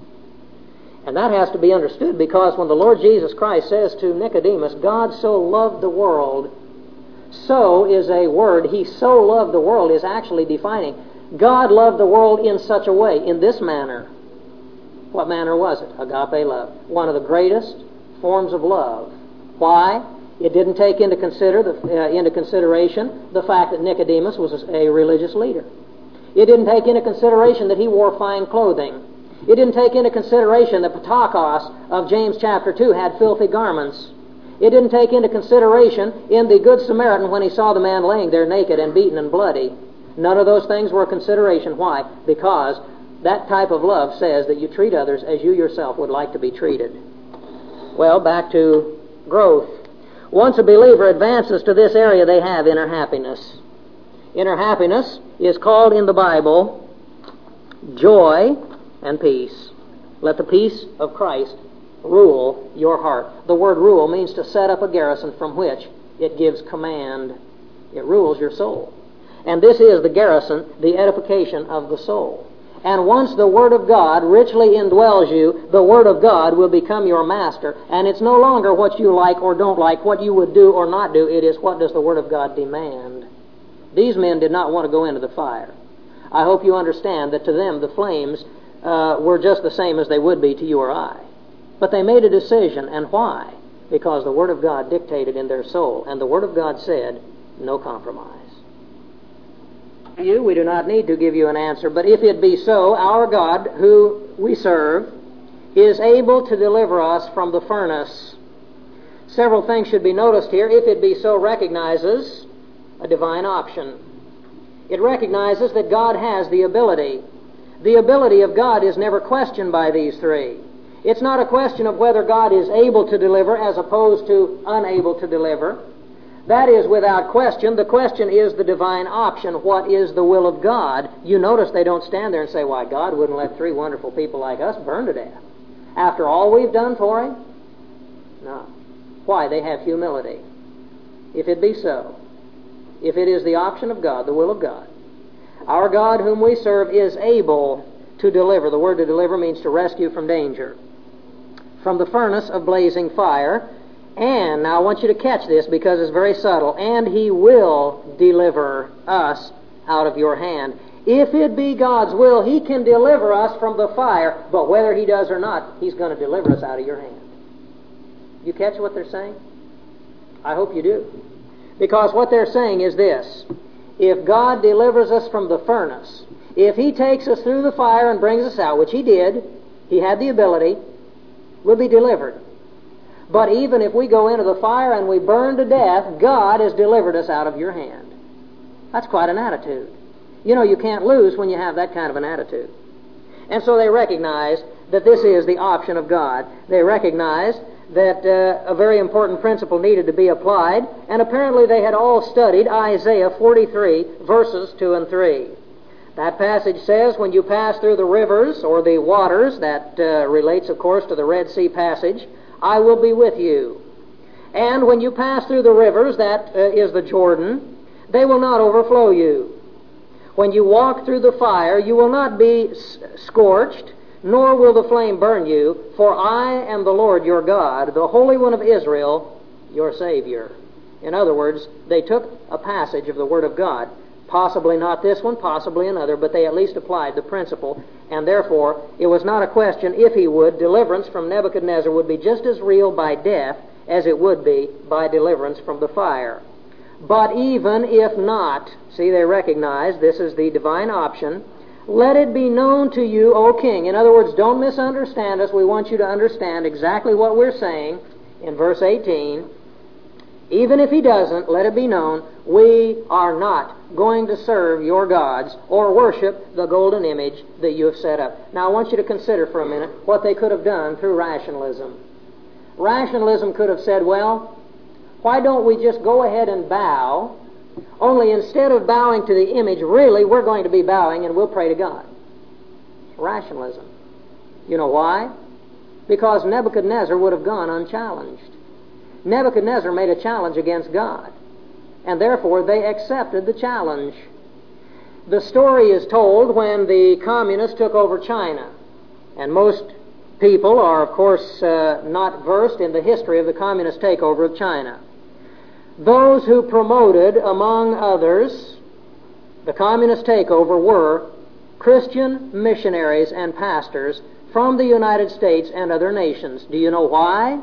And that has to be understood, because when the Lord Jesus Christ says to Nicodemus, God so loved the world, so is a word, He so loved the world is actually defining. God loved the world in such a way, in this manner. What manner was it? Agape love. One of the greatest forms of love. Why? It didn't take into consider the, uh, into consideration the fact that Nicodemus was a religious leader. It didn't take into consideration that he wore fine clothing. It didn't take into consideration that Patakos of James chapter two had filthy garments. It didn't take into consideration in the Good Samaritan when he saw the man laying there naked and beaten and bloody. None of those things were a consideration. Why? Because that type of love says that you treat others as you yourself would like to be treated. Well, back to growth. Once a believer advances to this area, they have inner happiness. Inner happiness is called in the Bible joy and peace. Let the peace of Christ rule your heart. The word rule means to set up a garrison from which it gives command. It rules your soul. And this is the garrison, the edification of the soul. And once the Word of God richly indwells you, the Word of God will become your master. And it's no longer what you like or don't like, what you would do or not do. It is what does the Word of God demand. These men did not want to go into the fire. I hope you understand that to them the flames uh, were just the same as they would be to you or I. But they made a decision. And why? Because the Word of God dictated in their soul. And the Word of God said, no compromise. You, we do not need to give you an answer, but if it be so, our God, who we serve, is able to deliver us from the furnace. Several things should be noticed here. If it be so, recognizes a divine option. It recognizes that God has the ability. The ability of God is never questioned by these three. It's not a question of whether God is able to deliver as opposed to unable to deliver. That is without question. The question is the divine option. What is the will of God? You notice they don't stand there and say, why, God wouldn't let three wonderful people like us burn to death after all we've done for Him? No. Why? They have humility. If it be so, if it is the option of God, the will of God, our God whom we serve is able to deliver. The word to deliver means to rescue from danger, from the furnace of blazing fire. And, now I want you to catch this because it's very subtle, and He will deliver us out of your hand. If it be God's will, He can deliver us from the fire, but whether He does or not, He's going to deliver us out of your hand. You catch what they're saying? I hope you do. Because what they're saying is this: if God delivers us from the furnace, if He takes us through the fire and brings us out, which He did, He had the ability, we'll be delivered. But even if we go into the fire and we burn to death, God has delivered us out of your hand. That's quite an attitude. You know, you can't lose when you have that kind of an attitude. And so they recognize that this is the option of God. They recognize that uh, a very important principle needed to be applied, and apparently they had all studied Isaiah forty-three, verses two and three. That passage says, when you pass through the rivers or the waters, that uh, relates, of course, to the Red Sea passage, I will be with you. And when you pass through the rivers, that uh, is the Jordan, they will not overflow you. When you walk through the fire, you will not be s- scorched, nor will the flame burn you, for I am the Lord your God, the Holy One of Israel, your Savior. In other words, they took a passage of the Word of God, possibly not this one, possibly another, but they at least applied the principle, and therefore it was not a question if he would. Deliverance from Nebuchadnezzar would be just as real by death as it would be by deliverance from the fire. But even if not, see, they recognize this is the divine option. Let it be known to you, O king. In other words, don't misunderstand us. We want you to understand exactly what we're saying in verse eighteen. Even if he doesn't, let it be known, we are not going to serve your gods or worship the golden image that you have set up. Now I want you to consider for a minute what they could have done through rationalism. Rationalism could have said, well, why don't we just go ahead and bow, only instead of bowing to the image, really we're going to be bowing and we'll pray to God. Rationalism. You know why? Because Nebuchadnezzar would have gone unchallenged. Nebuchadnezzar made a challenge against God, and therefore they accepted the challenge. The story is told when the communists took over China, and most people are, of course, uh, not versed in the history of the communist takeover of China. Those who promoted, among others, the communist takeover were Christian missionaries and pastors from the United States and other nations. Do you know why?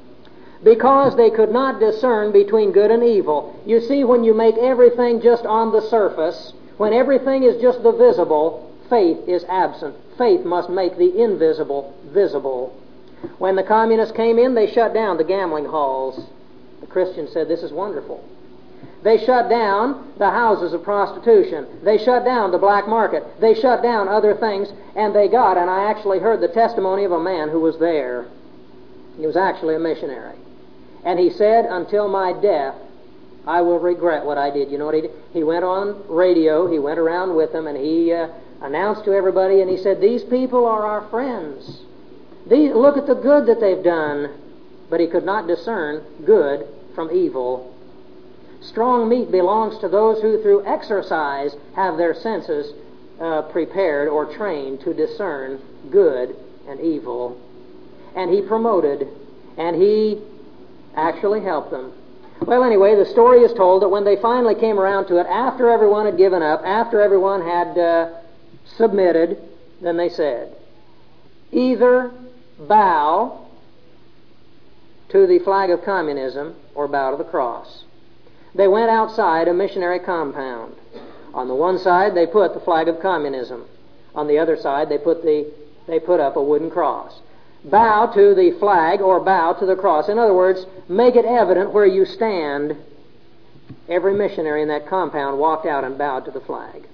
Because they could not discern between good and evil. You see, when you make everything just on the surface, when everything is just the visible, faith is absent. Faith must make the invisible visible. When the communists came in, they shut down the gambling halls. The Christians said, this is wonderful. They shut down the houses of prostitution. They shut down the black market. They shut down other things, and they got, and I actually heard the testimony of a man who was there. He was actually a missionary. And he said, until my death, I will regret what I did. You know what he did? He went on radio, he went around with them, and he uh, announced to everybody, and he said, these people are our friends. These, look at the good that they've done. But he could not discern good from evil. Strong meat belongs to those who through exercise have their senses uh, prepared or trained to discern good and evil. And he promoted, and he actually helped them. Well, anyway, the story is told that when they finally came around to it, after everyone had given up, after everyone had uh, submitted, then they said, either bow to the flag of communism or bow to the cross. They went outside a missionary compound. On the one side, they put the flag of communism. On the other side, they put the they put up a wooden cross. Bow to the flag or bow to the cross. In other words, make it evident where you stand. Every missionary in that compound walked out and bowed to the flag.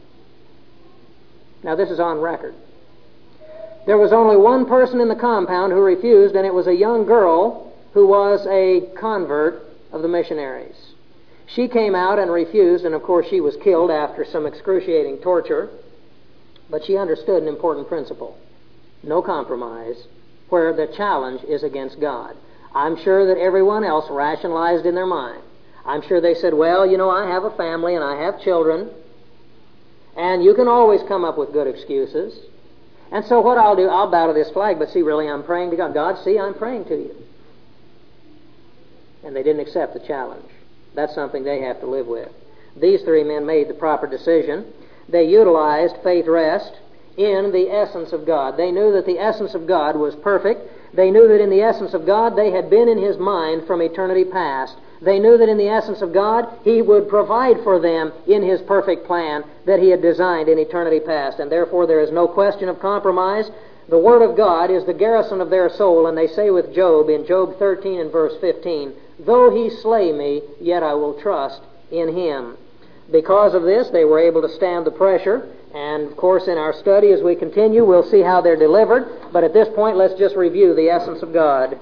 Now, this is on record. There was only one person in the compound who refused, and it was a young girl who was a convert of the missionaries. She came out and refused, and of course she was killed after some excruciating torture. But she understood an important principle. No compromise where the challenge is against God. I'm sure that everyone else rationalized in their mind. I'm sure they said, well, you know, I have a family and I have children, and you can always come up with good excuses. And so what I'll do, I'll bow to this flag, but see, really, I'm praying to God. God, see, I'm praying to you. And they didn't accept the challenge. That's something they have to live with. These three men made the proper decision. They utilized faith rest in the essence of God. They knew that the essence of God was perfect. They knew that in the essence of God they had been in His mind from eternity past. They knew that in the essence of God He would provide for them in His perfect plan that He had designed in eternity past. And therefore there is no question of compromise. The Word of God is the garrison of their soul, and they say with Job in Job thirteen and verse fifteen, though He slay me, yet I will trust in Him. Because of this, they were able to stand the pressure. And, of course, in our study as we continue, we'll see how they're delivered. But at this point, let's just review the essence of God.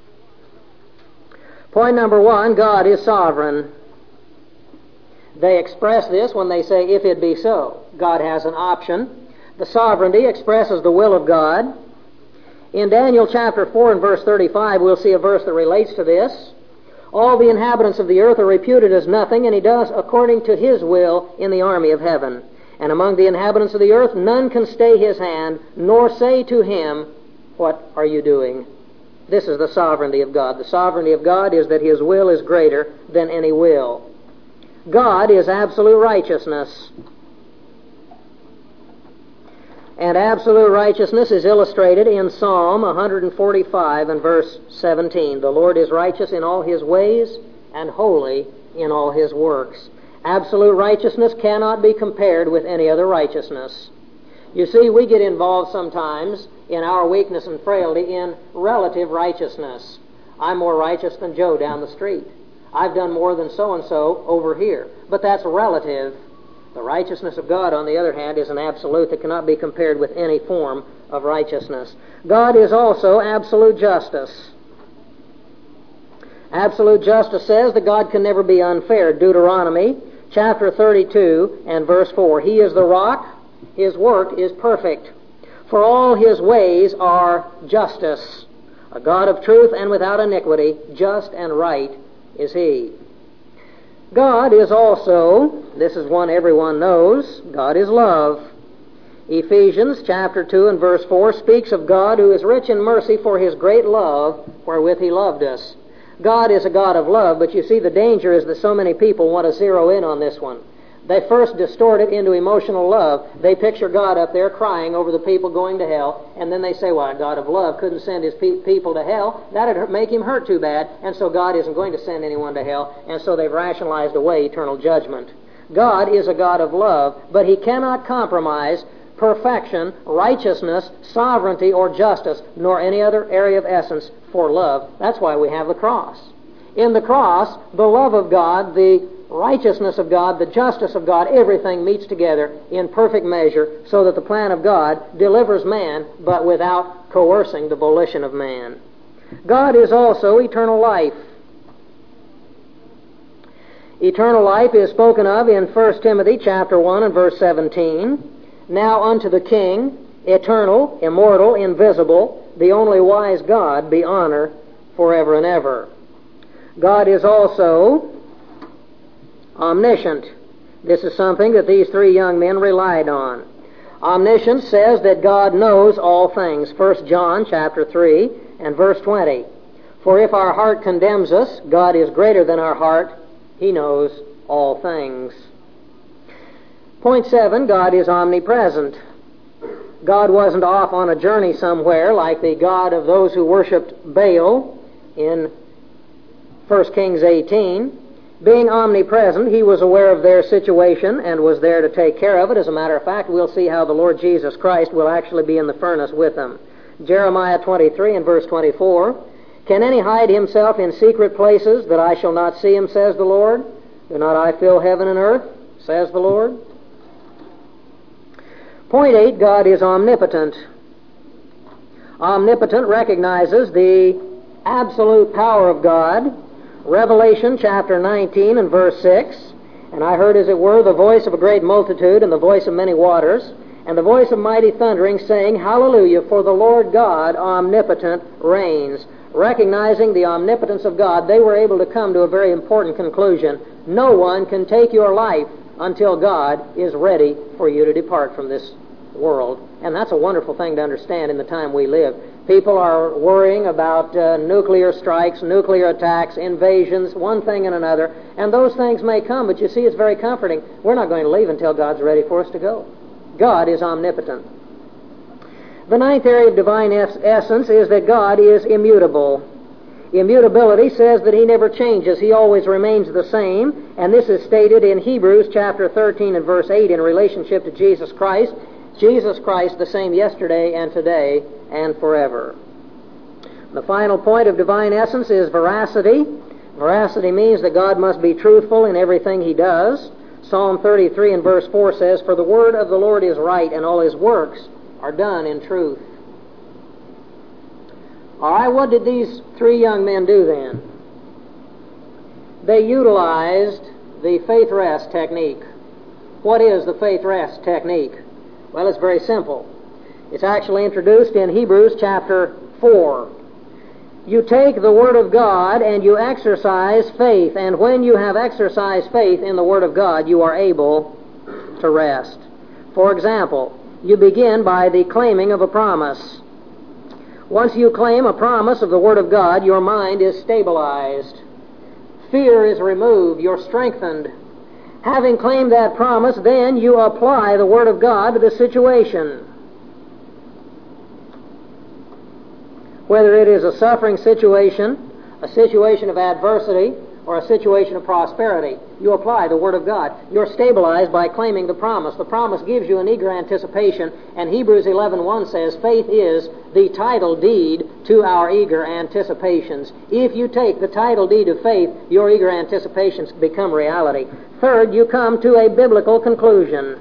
Point number one, God is sovereign. They express this when they say, if it be so. God has an option. The sovereignty expresses the will of God. In Daniel chapter four and verse thirty-five, we'll see a verse that relates to this. All the inhabitants of the earth are reputed as nothing, and He does according to His will in the army of heaven. And among the inhabitants of the earth, none can stay His hand, nor say to Him, what are you doing? This is the sovereignty of God. The sovereignty of God is that His will is greater than any will. God is absolute righteousness. And absolute righteousness is illustrated in Psalm one forty-five and verse seventeen. The Lord is righteous in all His ways and holy in all His works. Absolute righteousness cannot be compared with any other righteousness. You see, we get involved sometimes in our weakness and frailty in relative righteousness. I'm more righteous than Joe down the street. I've done more than so-and-so over here. But that's relative. The righteousness of God, on the other hand, is an absolute that cannot be compared with any form of righteousness. God is also absolute justice. Absolute justice says that God can never be unfair. Deuteronomy chapter thirty-two and verse four. He is the rock, His work is perfect. For all His ways are justice. A God of truth and without iniquity, just and right is He. God is also, this is one everyone knows, God is love. Ephesians chapter two and verse four speaks of God who is rich in mercy for His great love wherewith He loved us. God is a God of love, but you see the danger is that so many people want to zero in on this one. They first distort it into emotional love. They picture God up there crying over the people going to hell, and then they say, well, a God of love couldn't send His pe- people to hell. That would make Him hurt too bad, and so God isn't going to send anyone to hell, and so they've rationalized away eternal judgment. God is a God of love, but He cannot compromise perfection, righteousness, sovereignty, or justice, nor any other area of essence for love. That's why we have the cross. In the cross, the love of God, the righteousness of God, the justice of God, everything meets together in perfect measure so that the plan of God delivers man, but without coercing the volition of man. God is also eternal life. Eternal life is spoken of in First Timothy chapter one and verse seventeen. Now unto the King, eternal, immortal, invisible, the only wise God, be honor forever and ever. God is also omniscient. This is something that these three young men relied on. Omniscience says that God knows all things. First John chapter three and verse twenty. For if our heart condemns us, God is greater than our heart. He knows all things. Point seven, God is omnipresent. God wasn't off on a journey somewhere like the God of those who worshipped Baal in First Kings eighteen. Being omnipresent, he was aware of their situation and was there to take care of it. As a matter of fact, we'll see how the Lord Jesus Christ will actually be in the furnace with them. Jeremiah twenty-three and verse twenty-four. Can any hide himself in secret places that I shall not see him, says the Lord? Do not I fill heaven and earth, says the Lord? Point eight, God is omnipotent. Omnipotent recognizes the absolute power of God. Revelation chapter nineteen and verse six. And I heard, as it were, the voice of a great multitude and the voice of many waters, and the voice of mighty thundering, saying, Hallelujah, for the Lord God omnipotent reigns. Recognizing the omnipotence of God, they were able to come to a very important conclusion. No one can take your life until God is ready for you to depart from this world. And that's a wonderful thing to understand in the time we live. People are worrying about uh, nuclear strikes, nuclear attacks, invasions, one thing and another, and those things may come, but you see, it's very comforting. We're not going to leave until God's ready for us to go. God is omnipotent. The ninth area of divine es- essence is that God is immutable. Immutability says that He never changes. He always remains the same, and this is stated in Hebrews chapter thirteen and verse eight in relationship to Jesus Christ. Jesus Christ the same yesterday and today and forever. The final point of divine essence is veracity. Veracity means that God must be truthful in everything He does. Psalm thirty-three and verse four says, For the word of the Lord is right, and all His works are done in truth. All right, what did these three young men do then? They utilized the faith rest technique. What is the faith rest technique? Well, it's very simple. It's actually introduced in Hebrews chapter four. You take the Word of God and you exercise faith, and when you have exercised faith in the Word of God, you are able to rest. For example, you begin by the claiming of a promise. Once you claim a promise of the Word of God, your mind is stabilized. Fear is removed. You're strengthened. Having claimed that promise, then you apply the Word of God to the situation. Whether it is a suffering situation, a situation of adversity, or a situation of prosperity, you apply the Word of God. You're stabilized by claiming the promise. The promise gives you an eager anticipation, and Hebrews eleven one says, faith is the title deed to our eager anticipations. If you take the title deed of faith, your eager anticipations become reality. Third, you come to a biblical conclusion.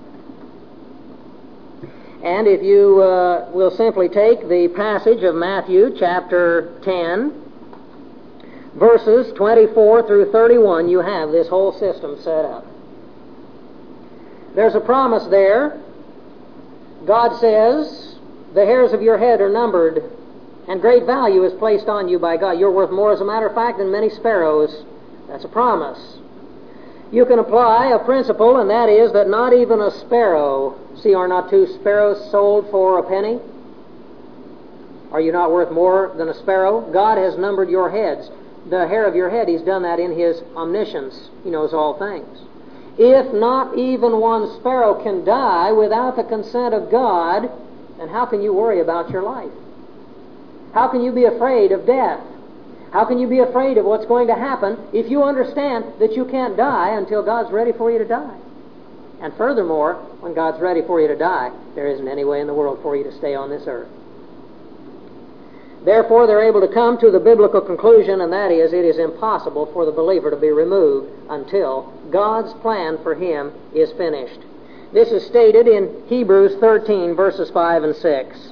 And if you uh, will simply take the passage of Matthew chapter ten, verses twenty-four through thirty-one, you have this whole system set up. There's a promise there. God says, the hairs of your head are numbered, and great value is placed on you by God. You're worth more, as a matter of fact, than many sparrows. That's a promise. You can apply a principle, and that is that not even a sparrow, see, are not two sparrows sold for a penny? Are you not worth more than a sparrow? God has numbered your heads. The hair of your head, He's done that in His omniscience. He knows all things. If not even one sparrow can die without the consent of God, then how can you worry about your life? How can you be afraid of death? How can you be afraid of what's going to happen if you understand that you can't die until God's ready for you to die? And furthermore, when God's ready for you to die, there isn't any way in the world for you to stay on this earth. Therefore, they're able to come to the biblical conclusion, and that is, it is impossible for the believer to be removed until God's plan for him is finished. This is stated in Hebrews thirteen, verses five and six.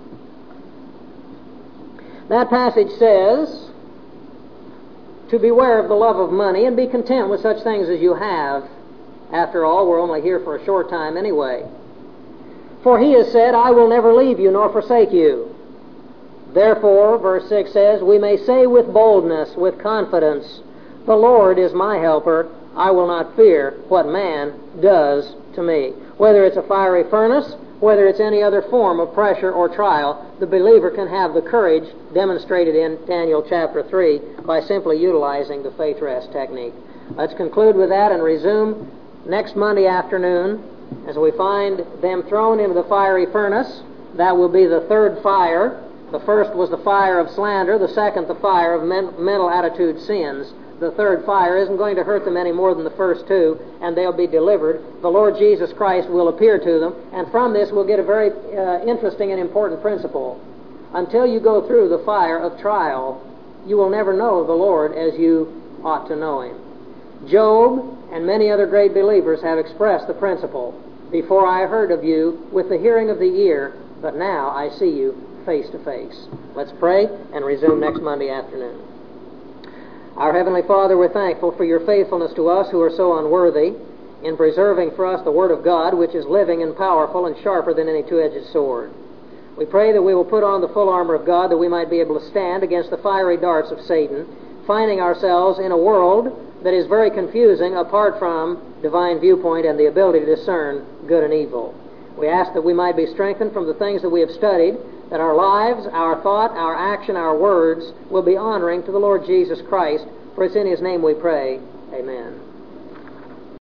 That passage says, to beware of the love of money and be content with such things as you have. After all, we're only here for a short time anyway. For he has said, I will never leave you nor forsake you. Therefore, verse six says, we may say with boldness, with confidence, the Lord is my helper. I will not fear what man does to me. Whether it's a fiery furnace, whether it's any other form of pressure or trial, the believer can have the courage demonstrated in Daniel chapter three by simply utilizing the faith rest technique. Let's conclude with that and resume next Monday afternoon as we find them thrown into the fiery furnace. That will be the third fire. The first was the fire of slander, the second the fire of men- mental attitude sins. The third fire isn't going to hurt them any more than the first two, and they'll be delivered. The Lord Jesus Christ will appear to them, and from this we'll get a very uh, interesting and important principle. Until you go through the fire of trial, you will never know the Lord as you ought to know Him. Job and many other great believers have expressed the principle. Before I heard of you with the hearing of the ear, but now I see you face to face. Let's pray and resume next Monday afternoon. Our Heavenly Father, we're thankful for your faithfulness to us who are so unworthy in preserving for us the Word of God, which is living and powerful and sharper than any two-edged sword. We pray that we will put on the full armor of God that we might be able to stand against the fiery darts of Satan, finding ourselves in a world that is very confusing apart from divine viewpoint and the ability to discern good and evil. We ask that we might be strengthened from the things that we have studied, that our lives, our thought, our action, our words will be honoring to the Lord Jesus Christ, for it's in His name we pray.